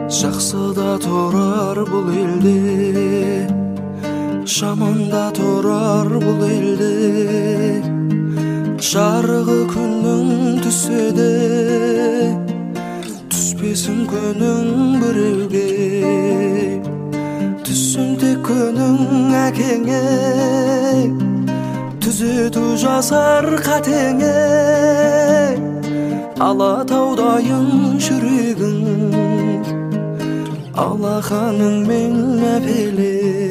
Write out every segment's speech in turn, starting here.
Жақсыда тұрар бұл елде, жаманда тұрар бұл елде. Жарығы күннің түссе де, түспесін күнің біреуге. Түссін тек күнің әкеңе, түзету жасар қатеңе. Алатаудайын жүрегің, алақаның мен әпеле.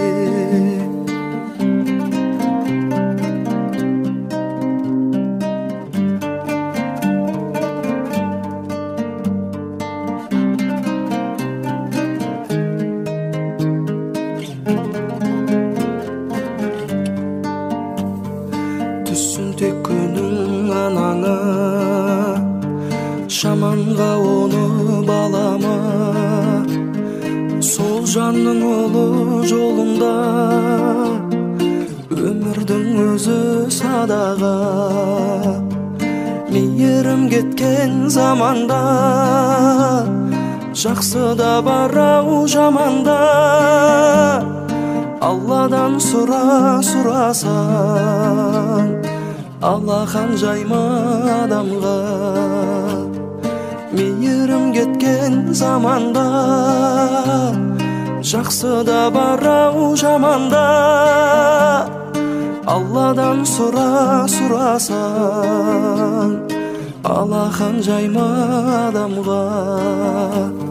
Түссін тек күнің анаңа, жаманға оны балама. Сол жанның ұлы жолында, өмірдің өзі садаға. Мейірім кеткен заманда, жақсыда барау жаманда. Алладан сұрасаң, алақан жайма адамға. Мейірім кеткен заманда, жақсыда барау жаманда. Алладан сұрасаң, алақан жайма адамға.